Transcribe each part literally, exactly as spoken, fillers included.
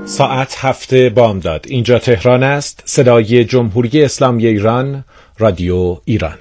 ساعت هفت بامداد. اینجا تهران است. صدای جمهوری اسلامی ایران، رادیو ایران.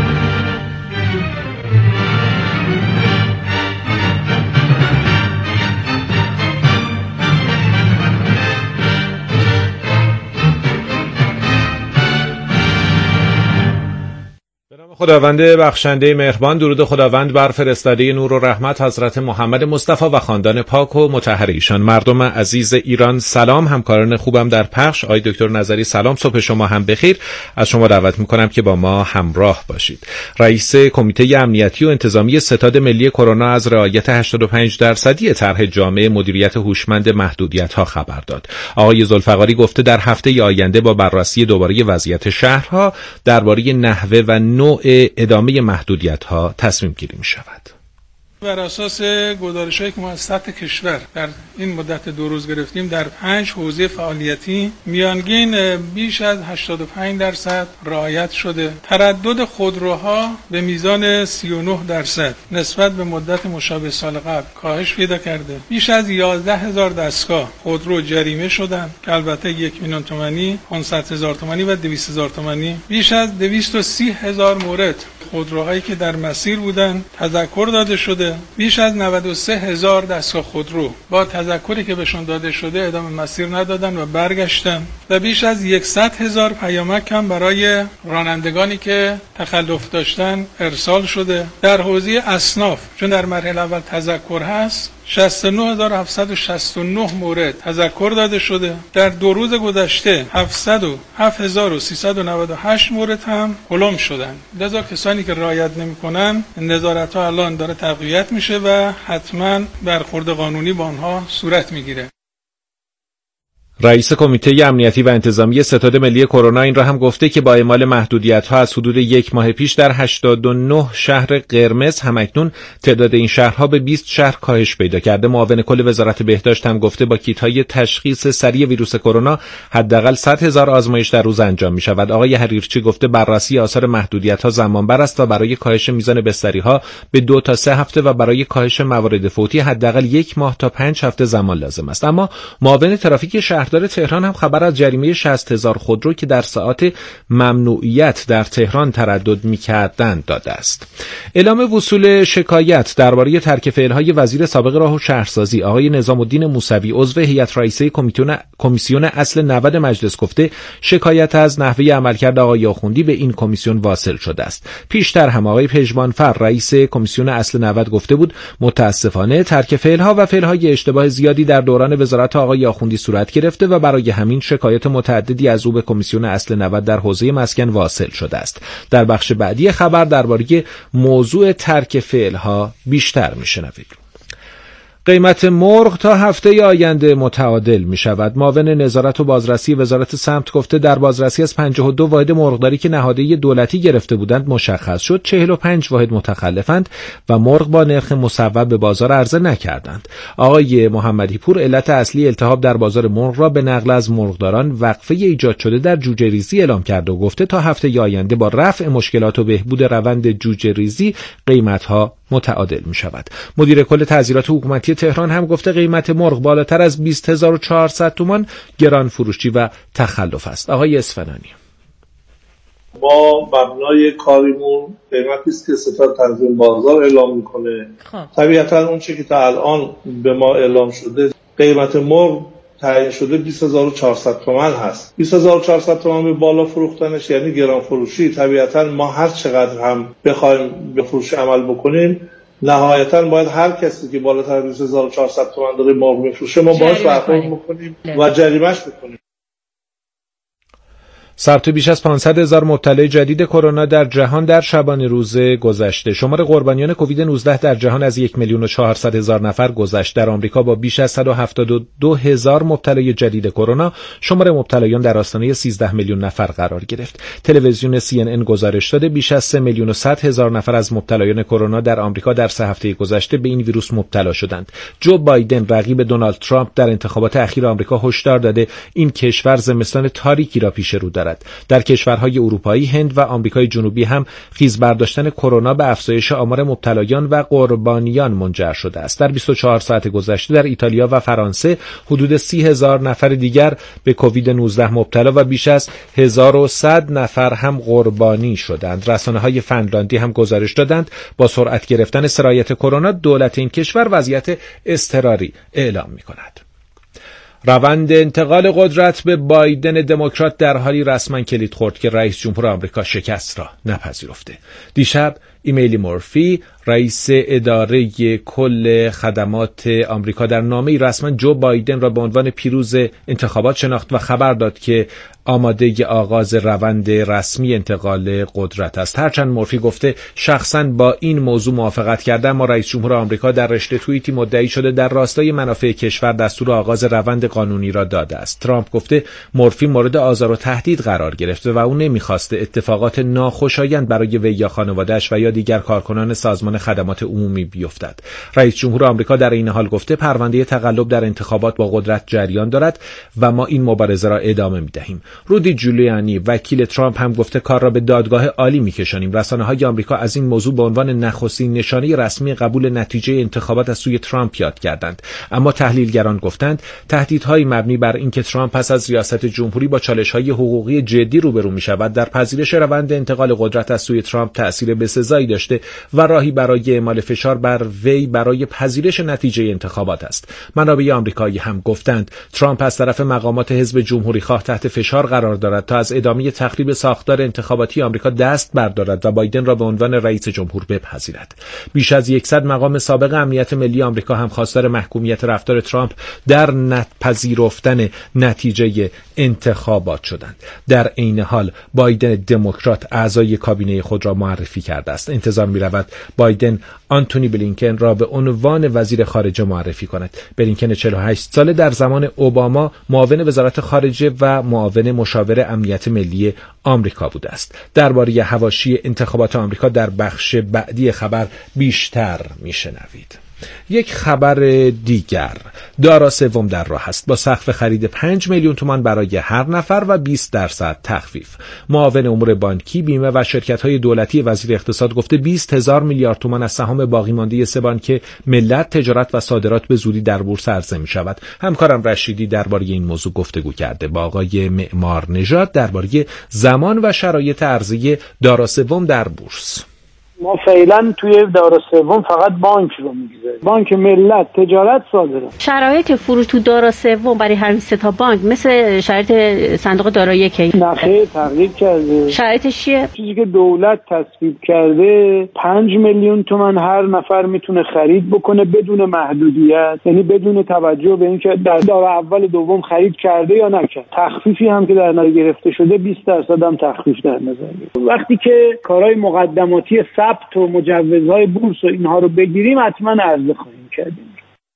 خداوند بخشنده مهربان، درود خداوند بر فرستاده نور و رحمت حضرت محمد مصطفی و خاندان پاک و مطهر ایشان. مردم عزیز ایران سلام، همکاران خوبم در پخش آقای دکتر نظری سلام، صبح شما هم بخیر. از شما دعوت میکنم که با ما همراه باشید. رئیس کمیته امنیتی و انتظامی ستاد ملی کرونا از رعایت هشتاد و پنج درصدی طرح جامع مدیریت هوشمند محدودیت‌ها خبر داد. آقای ذوالفقاری گفته در هفته آینده با بررسی دوباره وضعیت شهرها درباره نحوه و نوع ادامه محدودیت‌ها تصمیم گیری می شود. بر اساس گزارش‌هایی که ما از سطح کشور در این مدت دو روز گرفتیم، در پنج حوزه فعالیتی میانگین بیش از هشتاد و پنج درصد رعایت شده. تردد خودروها به میزان سی و نه درصد نسبت به مدت مشابه سال قبل کاهش پیدا کرده. بیش از یازده هزار دستگاه خودرو جریمه شدند که البته یک میلیون تومانی، پانصد هزار تومانی و دویست هزار تومانی. بیش از دویست و سی هزار مورد خودروهایی که در مسیر بودند تذکر داده شده. بیش از نود و سه هزار دستگاه خودرو با تذکری که بهشون داده شده ادامه مسیر ندادن و برگشتن و بیش از صد هزار پیامک هم برای رانندگانی که تخلف داشتن ارسال شده. در حوزه اصناف، چون در مرحله اول تذکر هست، شصت و نه هزار و هفتصد و شصت و نه مورد تذکر داده شده. در دو روز گذشته هفتصد و هفت هزار و سیصد و نود و هشت مورد هم پلم شدن. لذا کسانی که رعایت نمی‌کنن نظارت‌ها الان داره تقویت میشه و حتما برخورد قانونی با آنها صورت میگیره. رئیس کمیته امنیتی و انتظامی ستاد ملی کرونا این را هم گفته که با اعمال محدودیت‌ها از حدود یک ماه پیش در هشتاد و نه شهر قرمز همکنون تعداد این شهرها به بیست شهر کاهش پیدا کرده. معاون کل وزارت بهداشت هم گفته با کیت‌های تشخیص سریع ویروس کرونا حداقل صد هزار آزمایش در روز انجام می‌شود. آقای حریرچی گفته بررسی آثار محدودیت‌ها زمانبر است و برای کاهش میزان بستری‌ها به دو تا سه هفته و برای کاهش موارد فوتی حداقل یک ماه تا پنج هفته زمان لازم است. اما معاون ترافیک شهر شهردار تهران هم خبر از جریمه شصت هزار خودرو که در ساعات ممنوعیت در تهران تردد می‌کردند داده است. اعلام وصول شکایت درباره ترک فعل‌های وزیر سابق راه و شهرسازی آقای نظام الدین موسوی عضو هیئت رئیسه کمیسیون اصل نود مجلس گفته شکایت از نحوه عملکرد آقای آخوندی به این کمیسیون واصل شده است. پیشتر هم آقای پژمانفر رئیس کمیسیون اصل نود گفته بود متاسفانه ترک فعل‌ها و فعل‌های اشتباه زیادی در دوران وزارت آقای آخوندی صورت گرفته و برای همین شکایت متعددی از او به کمیسیون اصل نود در حوزه مسکن واصل شده است. در بخش بعدی خبر درباره موضوع ترک فعل‌ها بیشتر می‌شنوید. قیمت مرغ تا هفته آینده متعادل می شود. معاون نظارت و بازرسی وزارت سمت گفته در بازرسی از پنجاه و دو واحد مرغداری که نهادهای دولتی گرفته بودند مشخص شد چهل و پنج واحد متخلفند و مرغ با نرخ مصوب به بازار عرضه نکردند. آقای محمدی پور علت اصلی التهاب در بازار مرغ را به نقل از مرغداران وقفه ایجاد شده در جوجه ریزی اعلام کرده و گفته تا هفته آینده با رفع مشکلات و بهبود روند جوجه ریزی قیمت‌ها متعادل می شود. مدیر کل تعزیرات حکومتی تهران هم گفته قیمت مرغ بالاتر از بیست هزار و چهارصد تومان گران فروشی و تخلف است. آقای اصفهانی: ما مبنای کاریمون قیمتی است که ستاد تنظیم بازار اعلام میکنه. طبیعتا اون چیزی که تا الان به ما اعلام شده قیمت مرغ تعیین شده بیست هزار و چهارصد تومان هست. بیست هزار و چهارصد تومان به بالا فروختنش یعنی گران فروشی. طبیعتا ما هر چقدر هم بخوایم به فروش عمل بکنیم نهایتا باید هر کسی که بالاتر از بیست هزار و چهارصد تومان داره مرغ میفروشه ما باهاش برخورد بکنیم و جریمه‌اش بکنیم. ثبت بیش از پانصد هزار مبتلا جدید کرونا در جهان در شبانه روز گذشته. شمار قربانیان کووید نوزده در جهان از یک میلیون و چهارصد هزار نفر گذشت. در آمریکا با بیش از صد و هفتاد و دو هزار مبتلای جدید کرونا شمار مبتلایان در آستانه سیزده میلیون نفر قرار گرفت. تلویزیون سی ان ان گزارش داده بیش از سه میلیون و صد هزار نفر از مبتلایان کرونا در آمریکا در سه هفته گذشته به این ویروس مبتلا شدند. جو بایدن رقیب دونالد ترامپ در انتخابات اخیر آمریکا هشدار داده این کشور زمستان تاریکی را پیش رو دارد. دارد. در کشورهای اروپایی، هند و آمریکای جنوبی هم خیز برداشتن کرونا به افزایش آمار مبتلایان و قربانیان منجر شده است. در بیست و چهار ساعت گذشته در ایتالیا و فرانسه حدود سی هزار نفر دیگر به کووید نوزده مبتلا و بیش از هزار و صد نفر هم قربانی شدند. رسانه‌های فنلاندی هم گزارش دادند با سرعت گرفتن سرایت کرونا دولت این کشور وضعیت اضطراری اعلام می‌کند. روند انتقال قدرت به بایدن دموکرات در حالی رسما کلید خورد که رئیس جمهور آمریکا شکست را نپذیرفته. دیشب ایمیلی مورفی رئیس اداره کل خدمات آمریکا در نامه‌ای رسما جو بایدن را به عنوان پیروز انتخابات شناخت و خبر داد که آماده آغاز روند رسمی انتقال قدرت است. هرچند مورفی گفته شخصا با این موضوع موافقت کرده، اما رئیس جمهور آمریکا در رشته توییتی مدعی شده در راستای منافع کشور دستور آغاز روند قانونی را داده است. ترامپ گفته مورفی مورد آزار و تهدید قرار گرفته و او نمیخواسته اتفاقات ناخوشایند برای وی یا خانواده‌اش و یا دیگر کارکنان سازمان خدمات عمومی بیفتد. رئیس جمهور آمریکا در این حال گفته پرونده تقلب در انتخابات با قدرت جریان دارد و ما این مبارزه را ادامه می‌دهیم. رودی جولیانی وکیل ترامپ هم گفته کار را به دادگاه عالی می‌کشانیم. رسانه‌های آمریکا از این موضوع به عنوان نخستین نشانه رسمی قبول نتیجه انتخابات از سوی ترامپ یاد کردند، اما تحلیلگران گفتند تهدیدهای مبنی بر اینکه ترامپ پس از ریاست جمهوری با چالش‌های حقوقی جدی روبرو می‌شود در پذیرش روند انتقال قدرت از سوی ترامپ تأثیر بسزایی داشته و راهی برای اعمال فشار بر وی برای پذیرش نتیجه انتخابات است. منابع آمریکایی هم گفتند ترامپ از طرف مقامات حزب جمهوری خواه تحت فشار قرار دارد تا از ادامه تخریب ساختار انتخاباتی آمریکا دست بردارد و بایدن را به عنوان رئیس جمهور بپذیرد. بیش از صد مقام سابق امنیت ملی آمریکا هم خواستار محکومیت رفتار ترامپ در نپذیرفتن نتیجه انتخابات شدند. در عین حال بایدن دموکرات اعضای کابینه خود را معرفی کرده است. انتظار می‌رود بایدن آنتونی بلینکن را به عنوان وزیر خارجه معرفی کند. بلینکن چهل و هشت ساله در زمان اوباما معاون وزارت خارجه و معاون مشاور امنیت ملی آمریکا بوده است. درباره حواشی انتخابات آمریکا در بخش بعدی خبر بیشتر میشنوید. یک خبر دیگر، دارا سوم در راه است با سقف خرید پنج میلیون تومان برای هر نفر و بیست درصد تخفیف. معاون امور بانکی، بیمه و شرکت‌های دولتی وزیر اقتصاد گفته بیست هزار میلیارد تومان از سهام باقی مانده سه بانک ملت، تجارت و صادرات به زودی در بورس عرضه می‌شود. همکارم رشیدی درباره این موضوع گفتگو کرده با آقای معمار نژاد درباره زمان و شرایط عرضه دارا سوم در بورس. ما فعلا توی دارا سوم فقط بانک رو میگذاریم، بانک ملت، تجارت، صادرات. شرایط فروش تو دارا سوم برای هر سه تا بانک مثل شرایط صندوق دارا یک نخیر تغییر کرده. شرایطش چیه؟ چیزی که دولت تصویب کرده پنج میلیون تومان هر نفر میتونه خرید بکنه بدون محدودیت، یعنی بدون توجه به اینکه در دارا اول دوم خرید کرده یا نکرد. تخفیفی هم که در نظر گرفته شده بیست درصد هم تخفیف در نظر گرفته. وقتی که کارهای مقدماتی ثبت و مجوزهای بورس و اینها رو بگیریم حتما عرضه خواهیم کردیم.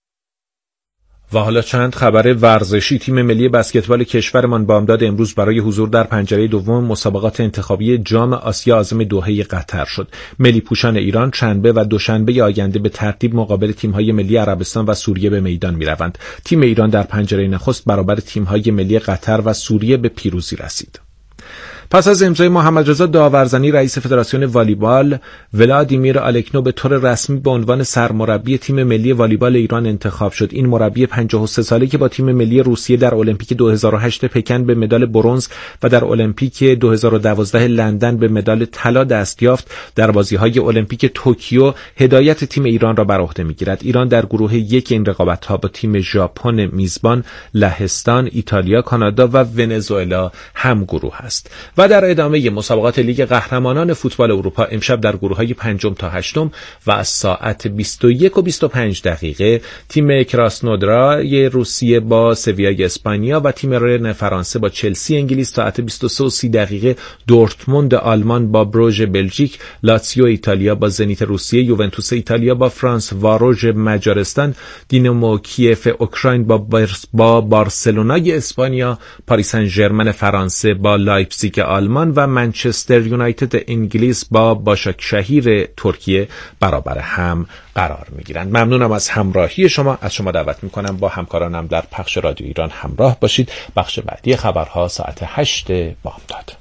و حالا چند خبر ورزشی. تیم ملی بسکتبال کشورمان بامداد امروز برای حضور در پنجره دوم مسابقات انتخابی جام آسیا عازم دوحه قطر شد. ملی پوشان ایران شنبه و دوشنبه آینده به ترتیب مقابل تیم‌های ملی عربستان و سوریه به میدان می‌روند. تیم ایران در پنجره نخست برابر تیم‌های ملی قطر و سوریه به پیروزی رسید. پس از امضای محمد رضا داورزنی رئیس فدراسیون والیبال، ولادیمیر آلکنو به طور رسمی به عنوان سرمربی تیم ملی والیبال ایران انتخاب شد. این مربی پنجاه و سه ساله که با تیم ملی روسیه در المپیک دو هزار و هشت پکن به مدال برنز و در المپیک دو هزار و دوازده لندن به مدال طلا دست یافت، در بازی‌های المپیک توکیو هدایت تیم ایران را بر عهده می‌گیرد. ایران در گروه یک این رقابت‌ها با تیم ژاپن میزبان، لهستان، ایتالیا، کانادا و ونزوئلا هم گروه است. و در ادامه مسابقات لیگ قهرمانان فوتبال اروپا امشب در گروه‌های پنجم تا هشتم و از ساعت بیست و یک و بیست و پنج دقیقه تیم کراسنودرای روسیه با سویای اسپانیا و تیم رن فرانسه با چلسی انگلیس، ساعت بیست و سه و سی دقیقه دورتموند آلمان با بروژ بلژیک، لاتزیو ایتالیا با زنیت روسیه، یوونتوس ایتالیا با فرانس واروژ مجارستان، دینامو کیف اوکراین با با بارسلونای اسپانیا، پاریس سن ژرمن فرانسه با لایپزیگ آلمان و منچستر یونایتد انگلیس با باشاکشهیر ترکیه برابر هم قرار میگیرند. ممنونم از همراهی شما. از شما دعوت میکنم با همکارانم در پخش رادیو ایران همراه باشید. بخش بعدی خبرها ساعت هشت بامداد.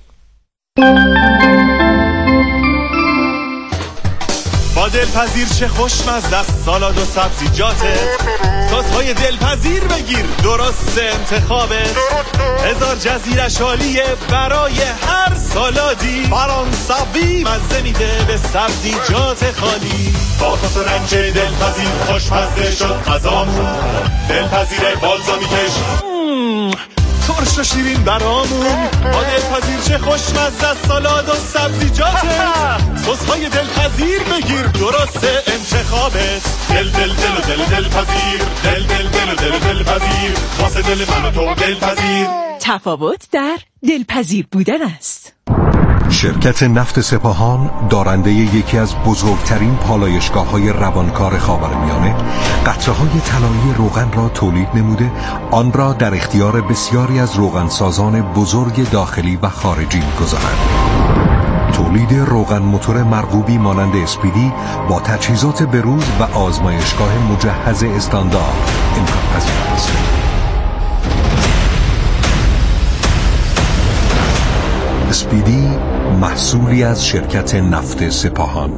با دلپذیر چه خوشمزه است سالاد و سبزیجاته، سس‌های دلپذیر بگیر درست انتخابت، هزار جزیرش عالیه برای هر سالادی، فرانسوی مزه میده به سبزیجات خالی، با سس و رنج دلپذیر خوشمزه شد غذامون، دلپذیر بالزامیکش ترش و شیرین برامون، با دلپذیر چه خوشمزه است سالاد و سبزیجاته، سس‌های دلپذیر بگیر درست انتخابت، دل دل دل و دل دلپذیر، دل دل دل و دل دلپذیر، واسه دل من و تو دلپذیر. تفاوت در دلپذیر بودن است. شرکت نفت سپاهان دارنده یکی از بزرگترین پالایشگاه‌های روانکار خاورمیانه قطره‌های طلایی روغن را تولید نموده آن را در اختیار بسیاری از روغنسازان بزرگ داخلی و خارجی می‌گذارد. تولید روغن موتور مرغوبی مانند اسپیدی با تجهیزات بروز و آزمایشگاه مجهز استاندارد امکان پذیر است. اسپیدی محصولی از شرکت نفت سپاهان.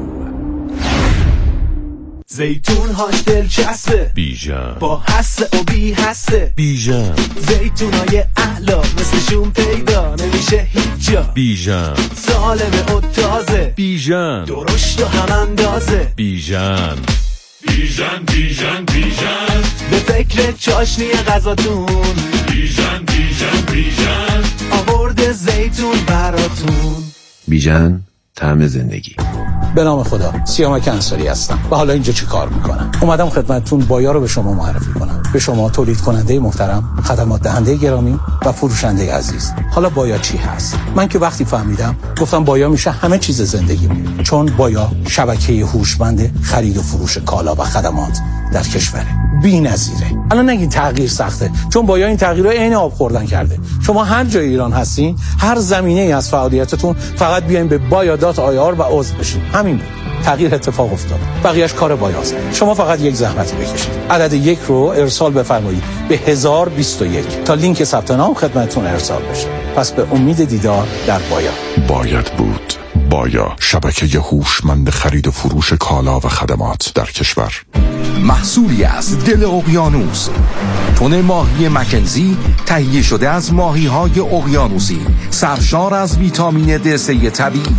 زیتون هاش دلچسبه، بیژن با حس و بی حسه، بیژن زیتون های احلا مثلشون پیدا نمیشه هیچ جا، بیژن سالمه و تازه، بیژن درشت و هم اندازه، بیژن بیژن بیژن بیژن به فکر چاشنی غذاتون، بیژن بیژن بیژن آورد زیتون براتون. بیژن طعم زندگی. به نام خدا، سیامک انصاری هستم و حالا اینجا چی کار میکنم؟ اومدم خدمتتون بایا رو به شما معرفی کنم، به شما تولید کننده محترم، خدمات دهنده گرامی و فروشنده عزیز. حالا بایا چی هست؟ من که وقتی فهمیدم گفتم بایا میشه همه چیز زندگیمون، چون بایا شبکه هوشمند خرید و فروش کالا و خدمات در کشوره، بی‌نظیره. الان نگین تغییر سخته، چون بایا این تغییرها عین آب خوردن کرده. شما هر جای ایران هستین، هر زمینه‌ای از فعالیتتون، فقط بیاین به بایا دات آی آر و عضو بشین. همین بود. تغییر اتفاق افتاد. بقیه‌اش کار بایاست. شما فقط یک زحمت بکشید. عدد یک رو ارسال بفرمایید به هزار و بیست و یک تا لینک ثبت نام خدمتتون ارسال بشه. پس به امید دیدار در بایا. باید بود. بایا، شبکه هوشمند خرید و فروش کالا و خدمات در کشور. محصولی از دل اقیانوس، تن ماهی مکنزی تهیه شده از ماهی‌های اقیانوسی سرشار از ویتامین دی سه طبیعی.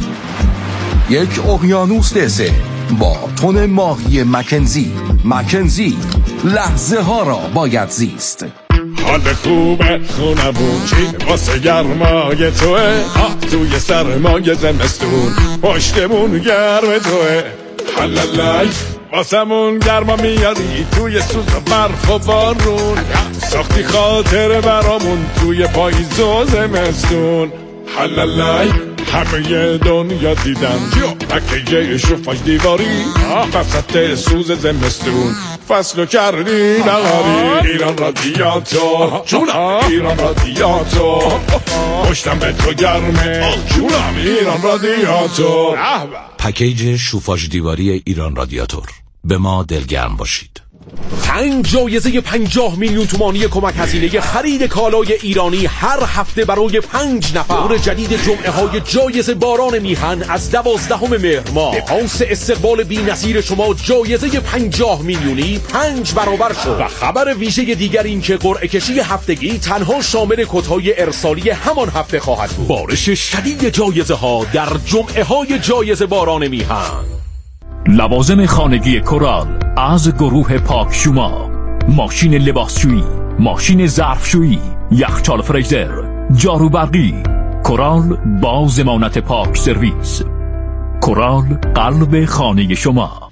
یک اقیانوس دی سه با تن ماهی مکنزی. مکنزی، لحظه ها را باید زیست. حال خوبه خونمون چی واسه گرمای توه، آه توی سرمای زمستون پشتمون گرم توه، حلالای واسمون گرما میاری توی سوز و برف و بارون، ساختی خاطر برامون توی پاییز و زمستون، حلالای همه دنیا دیدن مکه شوفاژ دیواری وسط سوز زمستون فصلو کردی نهاری. ایران رادیاتور جونم، ایران رادیاتور پشتم به تو گرمه جونم، ایران رادیاتور. پکیج شوفاژ دیواری ایران رادیاتور، به ما دلگرم باشید. پنج جایزه پنجاه میلیون تومانی کمک هزینه خرید کالای ایرانی هر هفته برای پنج نفر. دور جدید جمعه های جایزه باران میهن از دوازدهم مهر ماه. پاس استقبال بی‌نظیر شما جایزه پنجاه میلیونی پنج برابر شد. و خبر ویژه دیگر این که قرعه کشی هفتگی تنها شامل کدهای ارسالی همان هفته خواهد بود. بارش شدید جایزه ها در جمعه های جایزه باران میهن. لوازم خانگی کورال از گروه پاک شوما، ماشین لباسشویی، ماشین ظرفشویی، یخچال فریزر، جارو برقی. کورال با ضمانت پاک سرویس. کورال، قلب خانه شما.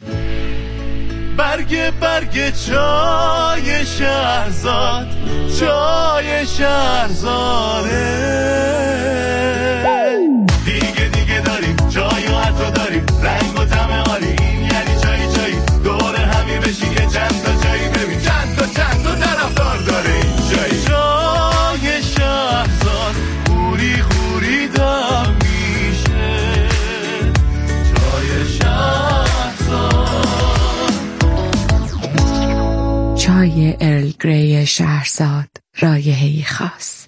برگ برگ چای شهرزاد، چای شهرزاده، دیگه دیگه داریم چای و عطر داریم، رنگ و طعم عالی، این یعنی چای چای. دور همی بشی یه چند تا چای ببین، چند تا چند تا طرفدار داره این چای. چای شهرزاد خوری خوری داره. شهرزاد رایحه‌ای خاص.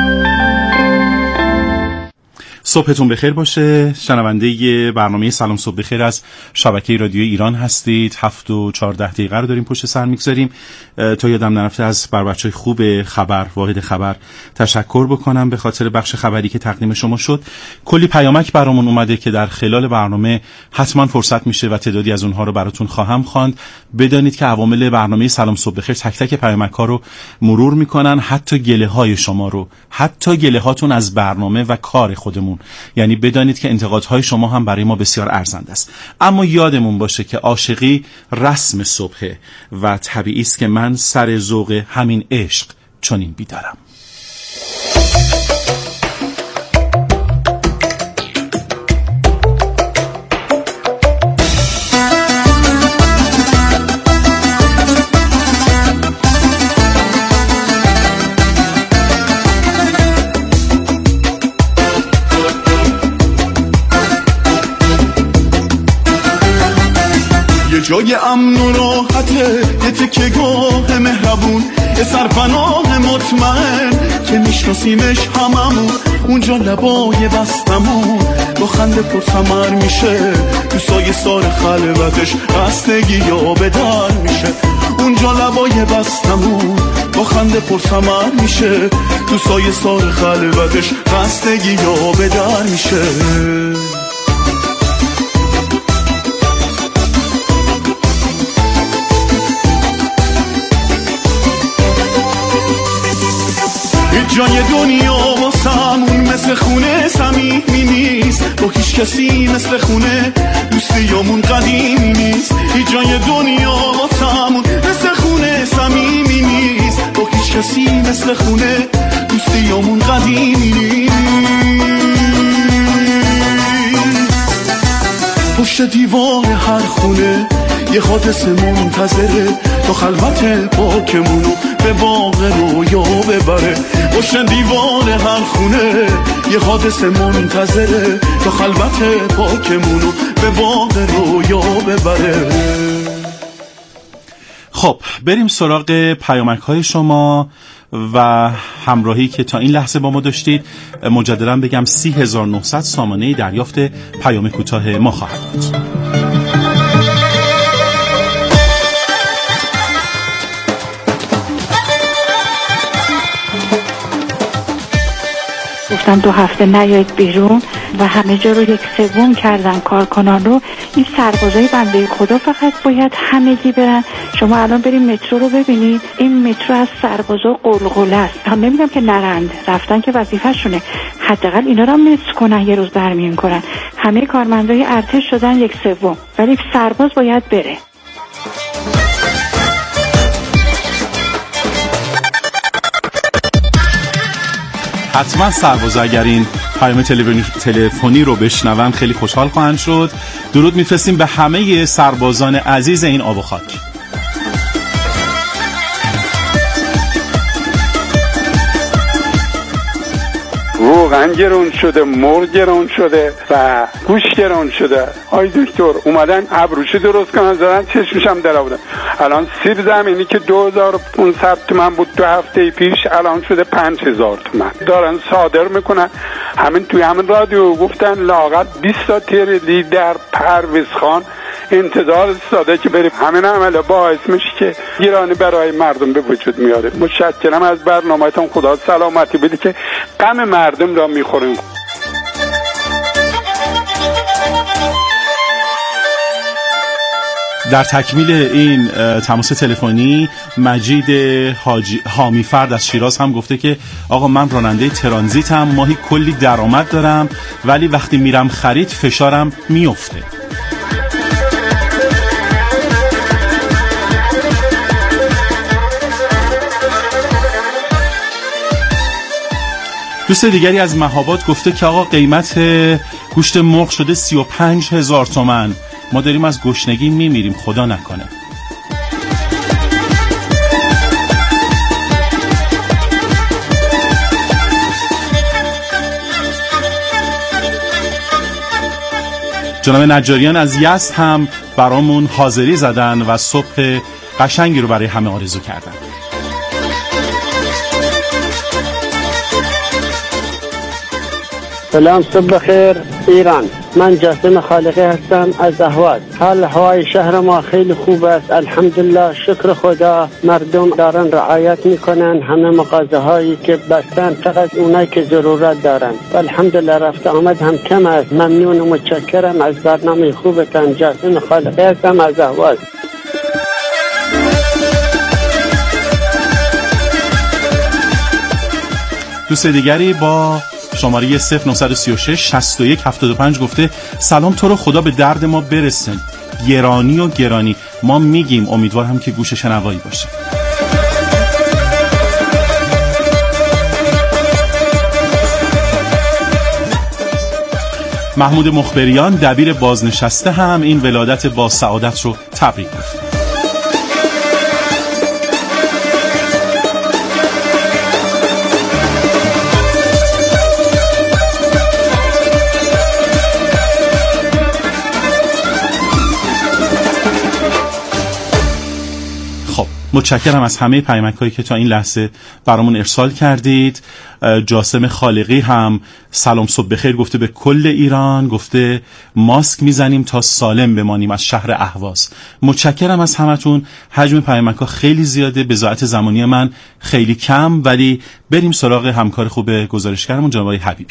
صبحتون بخیر باشه. شنونده برنامه سلام صبح بخیر از شبکه رادیو ایران هستید. هفت و چهارده دقیقه رو داریم پشت سر میگذاریم. تا یادم نرفته از بر بچهای خوب خبر، واحد خبر تشکر بکنم به خاطر بخش خبری که تقدیم شما شد. کلی پیامک برامون اومده که در خلال برنامه حتما فرصت میشه و تعدادی از اونها رو براتون خواهم خواند. بدانید که عوامل برنامه سلام صبح بخیر تک تک پیامک ها رو مرور میکنن، حتی گله های شما رو، حتی گله هاتون از برنامه و کار خودمون. یعنی بدانید که انتقادهای شما هم برای ما بسیار ارزنده است. اما یادمون باشه که عاشقی رسم صبحه و طبیعی است که من سر ذوق همین عشق چنین بیدارم. جای امن و راحته، یه تکه گاه مهربون، یه سرپناه مطمئن که میشناسیمش هممون. اونجا لبای بستمون با خنده پرثمر میشه، تو سایه سار خلوتش خستگی یا بدر میشه. اونجا لبای بستمون با خنده پرثمر میشه، تو سایه سار خلوتش خستگی یا بدر میشه. جای دنیا واسمون مثل خونه صمیمی نیست، با هیچ کسی مثل خونه دوستیامون قدیمی نیست. هیچ جای دنیا واسمون مثل خونه صمیمی نیست، با هیچ کسی مثل خونه دوستیامون قدیمی نیست. پشت دیوار هر خونه یه حادثه منتظره، تا خلوت پاکمونو به باغ رویا ببره. پشت دیوار هر خونه یه حادثه منتظره، تا خلوت پاکمونو به باغ رویا ببره. خب بریم سراغ پیامک های شما و همراهی که تا این لحظه با ما داشتید. مجددا بگم سی هزار و نهصد سامانه دریافت پیام کوتاه ما خواهد بود. گفتن دو هفته نیایید بیرون و همه جا رو یک سوم کردن کارکنان رو. این سربازای بنده خدا فقط باید همگی برن. شما الان بریم مترو رو ببینید، این مترو از سربازا قلقله است. هم نمیگم که نرند، رفتن که وظیفه‌شونه، حداقل اینا رو مس کنن، یه روز برمیون کنن. همه کارمندای ارتش شدن یک سوم، ولی سرباز باید بره. حتما سربازا اگر این پیام تلفنی رو بشنون خیلی خوشحال خواهند شد. درود میفرستیم به همه سربازان عزیز این آب و خاک. روغن گرون شده، مرغ گرون شده و گوشت گرون شده. آی دکتر اومدن ابروشی درست کنن، زدن چشمشم در آوردن. الان سیب زمینی که دو هزار و پانصد تومن بود دو هفته پیش الان شده پنج هزار تومن. دارن صادر میکنن. همین توی همین رادیو گفتن لااقل بیست تا تریلی در پرویز خان انتظار استاده که بریم. همین عمله باعث میشه که گرانی برای مردم به وجود میاره. متشکرم از برنامه‌تون، خدا سلامتی بده که غم مردم را میخوریم. در تکمیل این تماس تلفنی مجید حاجی حامی فرد از شیراز هم گفته که آقا من راننده ترانزیتم، ماهی کلی درآمد دارم ولی وقتی میرم خرید فشارم میفته. دوست دیگری از مهاباد گفته که آقا قیمت گوشت مرغ شده سی و پنج هزار تومن، ما داریم از گشنگی میمیریم، خدا نکنه. جناب نجاریان از یزد هم برامون حاضری زدن و صبح قشنگی رو برای همه آرزو کردن. سلام، صبح خیر ایران. من جاسم خالقی هستم از اهواز. حال هوای شهر ما خیلی خوب است، الحمدلله، شکر خدا. مردم دارن رعایت میکنن، همه مغازه هایی که بستن فقط اونایی که ضرورت دارن. الحمدلله رفت آمد هم کم است. ممنون و متشکرم از برنامه خوبتان. جاسم خالقی هستم از اهواز. دوست دیگری با شماره صفر نه سه شش شصت و یک هفتاد و پنج گفته سلام، تو رو خدا به درد ما برسن. گرانی و گرانی ما میگیم، امیدوارم که گوش شنوایی باشه. محمود مخبریان دبیر بازنشسته هم این ولادت با سعادت رو تبریک گفت. متشکرم از همه پیامک‌هایی که تا این لحظه برامون ارسال کردید. جاسم خالقی هم سلام صبح بخیر گفته به کل ایران، گفته ماسک میزنیم تا سالم بمانیم از شهر اهواز. متشکرم از همتون. حجم پیامک‌ها خیلی زیاده، بضاعت زمانی من خیلی کم، ولی بریم سراغ همکار خوب گزارشگرمون جناب آقای حبیبی.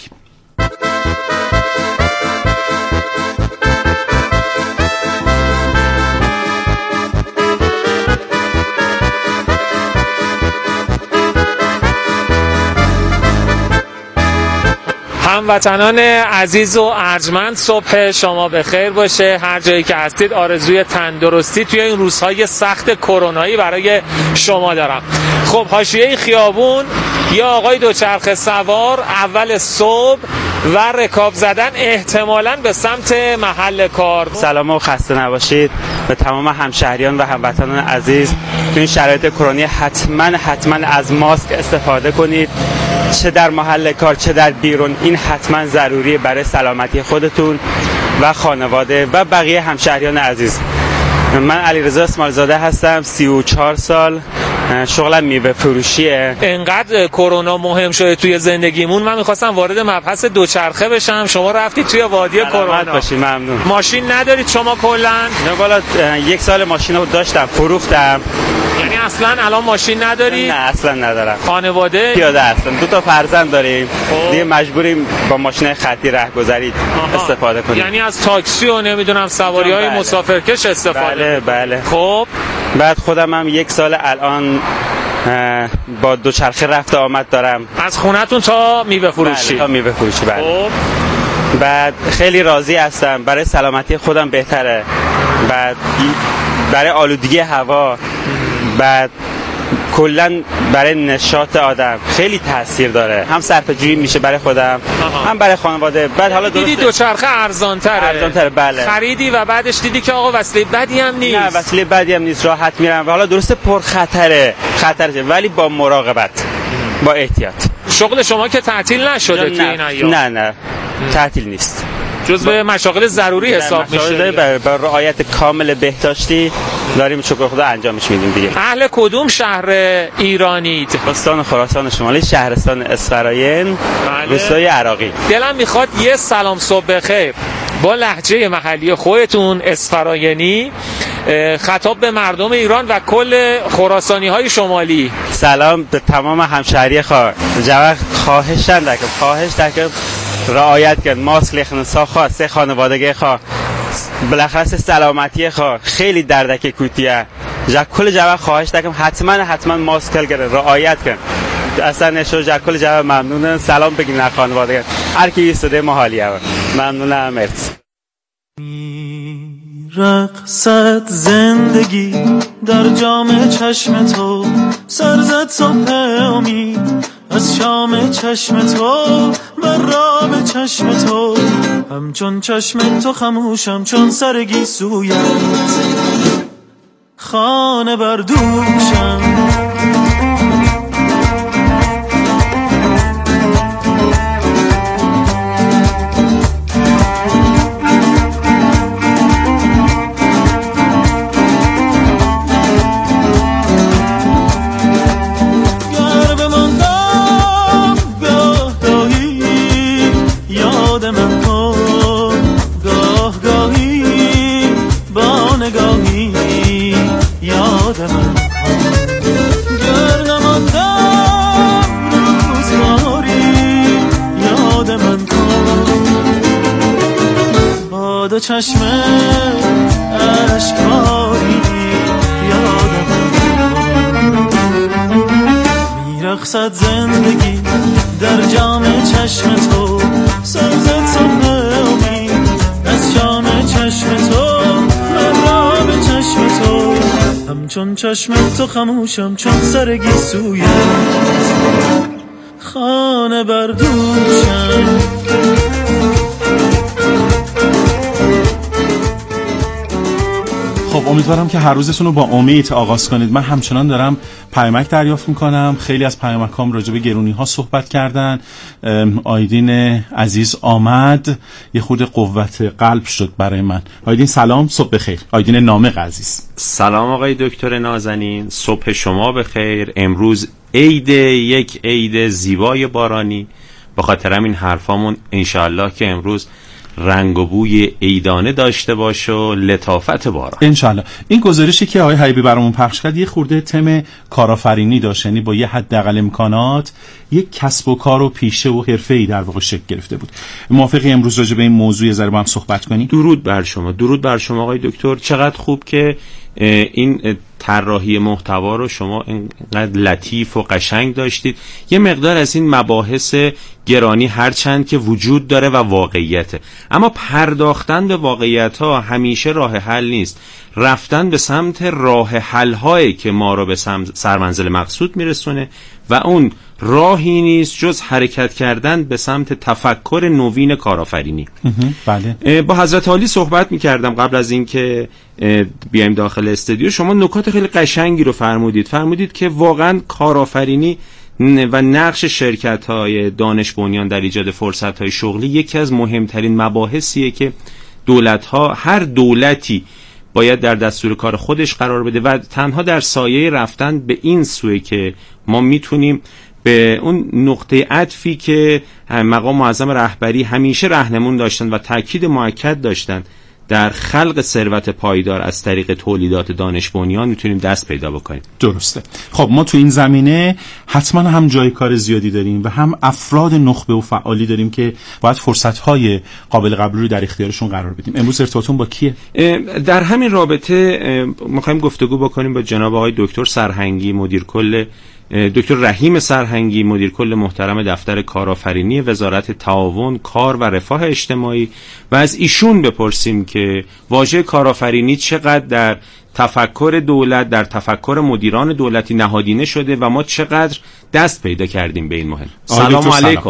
هموطنان عزیز و ارجمند، صبح شما بخیر باشه. هر جایی که هستید آرزوی تندرستی توی این روزهای سخت کرونایی برای شما دارم. خب حاشیه خیابون یا آقای دوچرخه سوار اول صبح و رکاب زدن احتمالاً به سمت محل کار. سلام و خسته نباشید به تمام همشهریان و هموطنان عزیز. تو این شرایط کرونایی حتما حتما از ماسک استفاده کنید، چه در محل کار چه در بیرون. این حتما ضروریه برای سلامتی خودتون و خانواده و بقیه همشهریان عزیز. من علیرضا اسماعیل‌زاده هستم، سی و چهار سال، شغلم میوه فروشیه. انقدر کرونا مهم شده توی زندگیمون، من میخواستم وارد مبحث دوچرخه بشم. شما رفتی توی وادی کرونا. باشید، ممنون. ماشین ندارید شما کلا؟ نه والا، یک سال ماشین رو داشتم فروختم. یعنی اصلا الان ماشین نداری؟ نه اصلا ندارم. خانواده؟ پیاده هستم، دو تا فرزند داریم. اوه. دیگه مجبوریم با ماشین خطی رهگذری استفاده کنیم. یعنی از تاکسی و نمیدونم سواری‌های بله. مسافرکش استفاده. بله بله. خب بعد خودم هم یک سال الان با دوچرخه رفت آمد دارم. از خونتون تا میوه فروشی؟ بله، تا میوه فروشی. بله. خب بعد خیلی راضی هستم، برای سلامتی خودم بهتره، بعد برای آلودگی هوا، بعد کلا برای نشاط آدم خیلی تاثیر داره. هم صرفه‌جویی میشه برای خودم، آها. هم برای خانواده. بعد حالا دیدی دوچرخه ارزان‌تره. ارزان‌تره بله. خریدی و بعدش دیدی که آقا وسیله بدی هم نیست. نه وسیله بدی هم نیست، راحت میرم. و حالا درسته پر خطره، خطره ولی با مراقبت، با احتیاط. شغل شما که تعطیل نشده توی این ایام؟ نه نه تعطیل نیست، جزء مشاغل ضروری حساب میشه. با رعایت کامل بهداشتی داریم شکر خدا انجامش میدیم دیگه. اهل کدوم شهر ایرانید؟ استان خراسان شمالی، شهرستان اسفراین، روستای عراقی. دلم میخواد یه سلام صبح بخیر با لهجه محلی خودتون اسفراینی خطاب به مردم ایران و کل خراسانی های شمالی. سلام به تمام همشهری خواهر جواب خواهش دکم خواهش دکم رعایت کن، ماسک لخنسا خواه، سه خانوادگی خواه، بالاخره سلامتی خواه، خیلی دردک کوتیه جا کل جواب خواهش دکم حتما حتما ماسک کل گره رعایت کن. اصلا نشو جا کل جواب ممنونم. سلام بگین نه خانوادگی هر کی ایستاده محالیه. ممنونم، مرسی. رقصت زندگی در جام چشم تو، سرزد صبح امید از شام چشم تو، من را به چشم تو همچون چشم تو خموشم، چون سرگی سویت خانه بردوشم. چشم اشکاری یادم میرقصد زندگی در جام چشم تو سرزد صبح امید از شام چشم تو من را به چشم تو همچون چشم تو خموشم چون سرگی سوی خانه بردوشم. خب امیدوارم که هر روزتون رو با امید آغاز کنید. من همچنان دارم پیامک دریافت میکنم. خیلی از پیامکام راجع به گرونی ها صحبت کردن. آیدین عزیز آمد، یه خورده قوت قلب شد برای من. آیدین سلام، صبح بخیر. آیدین نامق عزیز سلام آقای دکتر نازنین، صبح شما بخیر. امروز عید، یک عید زیبای بارانی. به خاطر همین حرفامون انشالله که امروز رنگ و بوی عیدانه داشته باشه و لطافت باران انشالله. این گزارشی که آقای حبیبی برامون پخش کرد یه خورده تم کارآفرینی داشت، یعنی با یه حداقل امکانات یک کسب و کار و پیشه و حرفه‌ای در واقع شکل گرفته بود. موافقی امروز راجع به این موضوع ذره با هم صحبت کنیم؟ درود بر شما. درود بر شما آقای دکتر. چقدر خوب که این طراحی محتوا رو شما اینقدر لطیف و قشنگ داشتید. یه مقدار از این مباحث گرانی هرچند که وجود داره و واقعیته، اما پرداختن به واقعیت ها همیشه راه حل نیست. رفتن به سمت راه حل هایی که ما رو به سرمنزل مقصود میرسونه و اون راهی نیست جز حرکت کردن به سمت تفکر نوین کارآفرینی. بله. با حضرت عالی صحبت میکردم قبل از اینکه بیایم داخل استودیو. شما نکات خیلی قشنگی رو فرمودید. فرمودید که واقعا کارآفرینی و نقش شرکت‌های دانش بنیان در ایجاد فرصت‌های شغلی یکی از مهمترین مباحثیه که دولت‌ها، هر دولتی باید در دستور کار خودش قرار بده و تنها در سایه رفتن به این سوی که ما میتونیم به اون نقطه عطفی که مقام معظم رهبری همیشه راهنمون داشتن و تاکید مؤکد داشتن در خلق ثروت پایدار از طریق تولیدات دانش بنیان میتونیم دست پیدا بکنیم. درسته. خب ما تو این زمینه حتما هم جای کار زیادی داریم و هم افراد نخبه و فعالی داریم که باید فرصت‌های قابل قبول رو در اختیارشون قرار بدیم. امروز ارتباطتون با کیه؟ در همین رابطه می‌خوایم گفتگو بکنیم با جناب آقای دکتر سرهنگی، مدیر کل دکتر رحیم سرهنگی، مدیر کل محترم دفتر کارآفرینی وزارت تعاون، کار و رفاه اجتماعی، و از ایشون بپرسیم که واژه کارآفرینی چقدر در تفکر دولت، در تفکر مدیران دولتی نهادینه شده و ما چقدر دست پیدا کردیم به این مهم. سلام علیکم.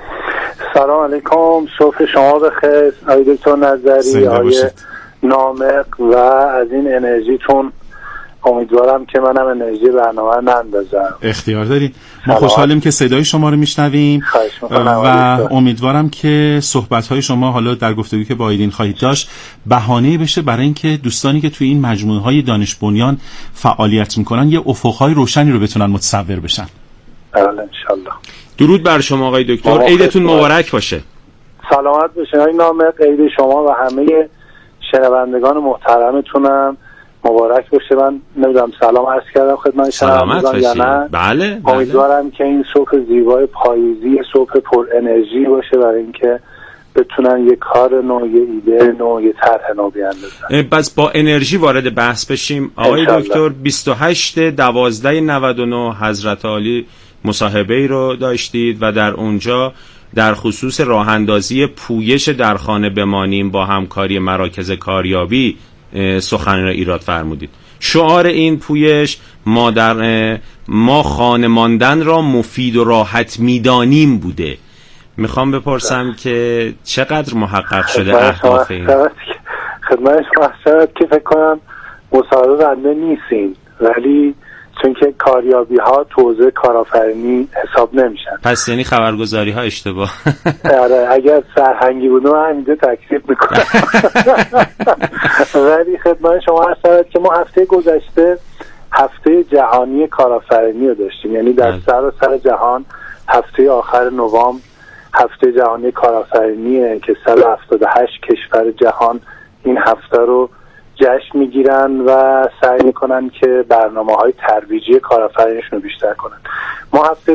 سلام علیکم، صبح شما بخیر آقای دکتر نظری، آقای نامق، و از این انرژیتون امیدوارم که منم انرژی برنامه نندازم. اختیار دارین. ما خوشحالیم که صدای شما رو میشنویم و امیدوارم که صحبت‌های شما حالا در گفتگویی که با آیدین خواهید داشت بهانه‌ای بشه برای اینکه دوستانی که توی این مجموعه‌های دانش بنیان فعالیت میکنن یه افق‌های روشنی رو بتونن متصور بشن. بله انشالله. درود بر شما آقای دکتر. عیدتون مبارک باشه. سلامت باشین آقای نامق. عید شما و همه شنوندگان محترمتونم مبارک باشه. من نمیدونم سلام عرض کردم خدمت شنوندگان یا نه؟ بله. امیدوارم که این صبح زیبای پاییزی صبح پر انرژی باشه برای اینکه بتونن یه کار نو، یه ایده نو، یه طرح نو بیاندازن. بس با انرژی وارد بحث بشیم. آقای دکتر بیست و هشت دوازده نود و نه حضرت عالی مصاحبه‌ای رو داشتید و در اونجا در خصوص راه اندازی پویش در خانه بمانیم با همکاری مراکز کاریابی سخن را ایراد فرمودید. شعار این پویش ما در ما خانه ماندن را مفید و راحت میدانیم بوده. میخوام بپرسم که چقدر محقق شده اهداف این؟ خدمت شما شد که فکر کنم مصاحبه بنده نیستین، ولی چون که کاریابی ها توزیع کارآفرینی حساب نمیشن. پس یعنی خبرگزاری ها اشتباه. آره اگر سرهنگی بوده من همینجا تکذیب میکنم. ولی خدمت شما عرض شد که ما هفته گذشته هفته جهانی کارآفرینی رو داشتیم، یعنی در سراسر جهان هفته آخر نوامبر هفته جهانی کارآفرینیه که صد و هفتاد و هشت کشور جهان این هفته رو جشن میگیرن و سعی میکنن که برنامه‌های ترویجی کارآفرینیشون رو بیشتر کنن. ما هفته